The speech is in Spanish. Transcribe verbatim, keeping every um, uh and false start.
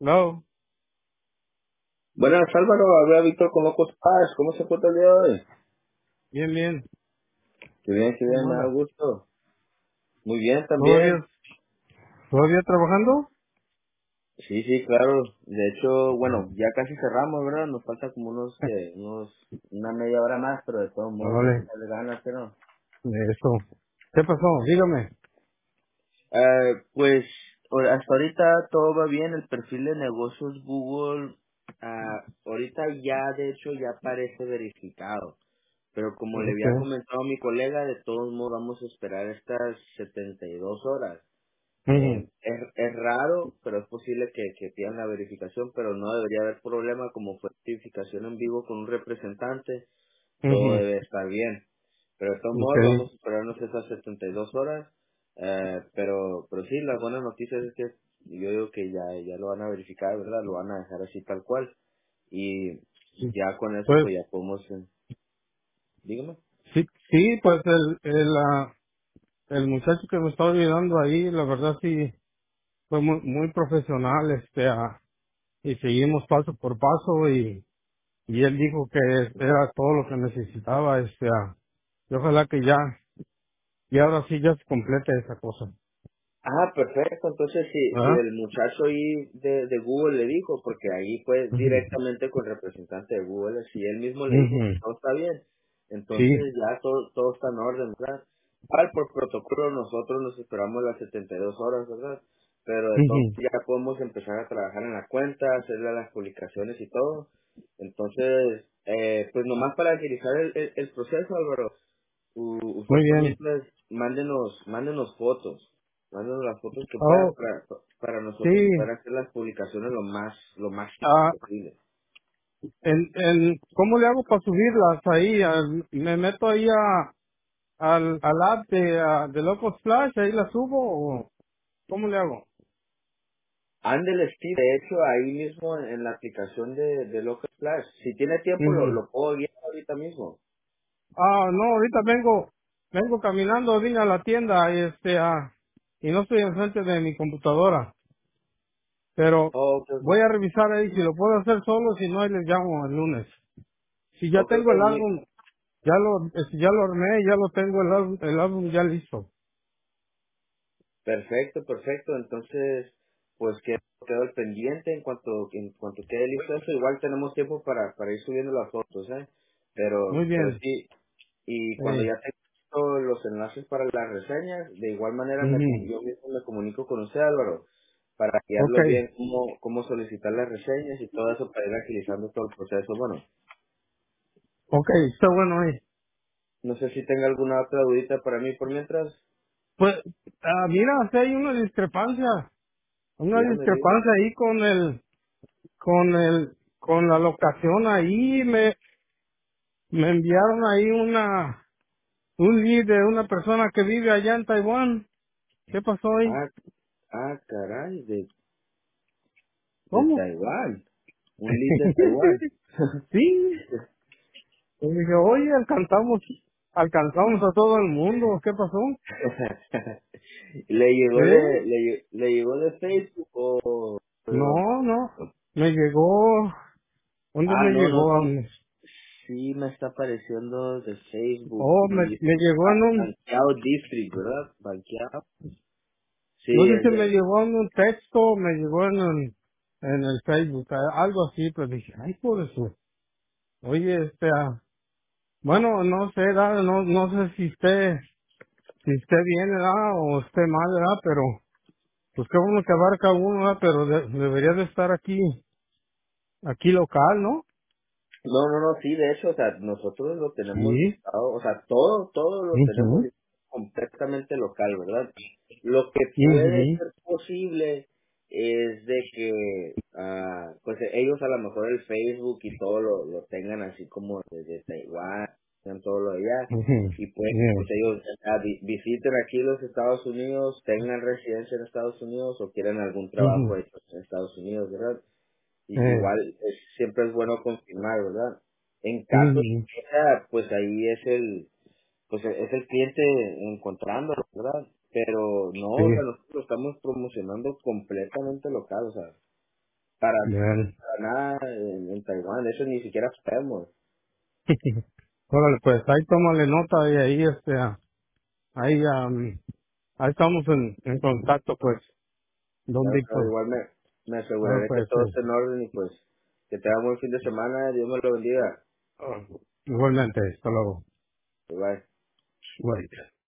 No, Buenas, Álvaro. Habla Víctor con Locos Paz. ¿Cómo se encuentra el día de hoy? bien, bien. Qué bien, qué bien, ¿Cómo me da anda? gusto. Muy bien también. ¿Todavía, todavía trabajando? Sí, sí, claro. De hecho, bueno, ya casi cerramos, ¿verdad? Nos falta como unos, que, unos, una media hora más, pero de todos modos hay que Vale, darle ganas, ¿que no? eso. ¿Qué pasó? Dígame. Eh, pues, o- hasta ahorita todo va bien. El perfil de negocios Google, ah, ahorita ya, de hecho, ya parece verificado. Pero como le Ok. había comentado a mi colega, de todos modos vamos a esperar estas setenta y dos horas. Ujú, Eh, es, es raro, pero es posible que, que pidan la verificación, pero no debería haber problema como fue verificación en vivo con un representante, todo ujú. debe estar bien. Pero de todos Ok. modos vamos a esperarnos esas setenta y dos horas, eh, pero pero sí, las buenas noticias es que yo digo que ya, ya lo van a verificar, ¿verdad? Lo van a dejar así tal cual y Sí. ya con eso Pues, pues ya podemos, eh, dígame. sí, sí, pues el, el, ah, el muchacho que me estaba ayudando ahí, la verdad sí, fue muy, muy profesional, este, ah, y seguimos paso por paso y, y él dijo que era todo lo que necesitaba, este, ah, y ojalá que ya, y ahora sí ya se complete esa cosa. Ah, perfecto. Entonces, si, si ¿Verdad? el muchacho ahí de, de Google le dijo, porque ahí fue Ujú, directamente con el representante de Google, si él mismo le dijo que ujú. todo está bien, Sí. entonces ya todo, todo está en orden, ¿verdad? Igual por protocolo nosotros nos esperamos las setenta y dos horas, ¿verdad? Pero de todo Ujú. ya podemos empezar a trabajar en la cuenta, hacerle las publicaciones y todo. Entonces, eh, pues nomás para agilizar el, el, el proceso, Álvaro, U- usted Muy por bien. mientras mándenos, mándenos fotos, mándenos las fotos que pueda Oh, para, para sí. nosotros poder hacer las publicaciones lo más, lo más Ah, posible. en, en, ¿cómo le hago para subirlas ahí? Al- me meto ahí a, al, al app de, ah, de Locos Flash, ahí las subo o ¿cómo le hago? Ándele, sí, de hecho ahí mismo en, en la aplicación de, de Local Flash, si tiene tiempo lo, Ujú. lo puedo guiar ahorita mismo. Ah, no, ahorita vengo, vengo caminando, vine a la tienda y este, ah, y no estoy enfrente de mi computadora, pero Oh, ok, ok, voy a revisar ahí si lo puedo hacer solo, si no, ahí les llamo el lunes. Si ya ok, ok, tengo el muy- álbum, ya lo, eh, si ya lo armé, ya lo tengo el álbum, el álbum ya listo. perfecto, perfecto, entonces pues quedo, quedo al pendiente en cuanto, en cuanto quede listo eso, igual tenemos tiempo para, para ir subiendo las fotos, ¿eh? Pero, Muy pero bien. sí, y cuando Eh, ya tengo los enlaces para las reseñas, de igual manera me, com- ujú. yo mismo me comunico con usted, Álvaro, para Ok, guiarlo bien cómo, cómo solicitar las reseñas y todo eso para ir agilizando todo el proceso. Bueno, ok, está bueno ahí. no sé si tenga alguna otra dudita para mí por mientras. Pues, ah, mira, si hay una discrepancia, una Dígame, dígame. discrepancia ahí con el, con el, con la locación ahí, me, me enviaron ahí una, un lead de una persona que vive allá en Taiwán. ¿Qué pasó ahí? Ah, ah, caray, de, de ¿Cómo? Taiwán. Un lead de Taiwán. Sí. Y dije, oye, alcanzamos, alcanzamos a todo el mundo. ¿Qué pasó? ¿Le llegó ¿Eh? de, le, le llegó de Facebook o de dónde? No, no. Me llegó, ¿dónde Ah, me no, no, llegó? no. Sí, me está apareciendo de Facebook Oh, me, y me llegó en Ba- un, Banqueado District, ¿verdad? Banqueado. Sí, no sé es si me de... llegó en un texto, me llegó en el, en el Facebook, a- algo así, pero dije, ay, por eso. Oye, este, ah, bueno, no sé, ¿verdad? no, no sé si esté, si esté bien, ¿verdad? O esté mal, ¿verdad? Pero, pues qué bueno que abarca uno, ¿verdad? Pero de- debería de estar aquí, aquí local, ¿no? No, no, no, sí, de hecho, o sea, nosotros lo tenemos Sí. listado, o sea, todo, todo lo tenemos Mhm. listado completamente local, ¿verdad? Lo que puede Mhm. ser posible es de que, ah, pues ellos a lo mejor el Facebook y todo lo, lo tengan así como desde Taiwán, tengan todo lo de allá, Mhm. y pues, Yeah. pues ellos ah, vi- visiten aquí los Estados Unidos, tengan residencia en Estados Unidos o quieren algún trabajo Mhm. ahí pues, en Estados Unidos, ¿verdad? Y Eh. igual es- siempre es bueno confirmar, ¿verdad? En caso de Mhm. que sea, pues ahí es el, pues es el cliente encontrándolo, ¿verdad? Pero no, Sí. o sea, nosotros lo estamos promocionando completamente local, o sea. para, Bien. para nada en, en Taiwán, de eso ni siquiera sabemos. Órale, pues ahí tómale nota y ahí, este, ah, ahí, am, ahí estamos en, en contacto, pues, don Claro, claro, Víctor. igual me, me Bueno, aseguraré que pues, todo esté eh, en orden y pues que tenga buen fin de semana, Dios me lo bendiga. ah, igualmente, hasta luego. Bye. Bye.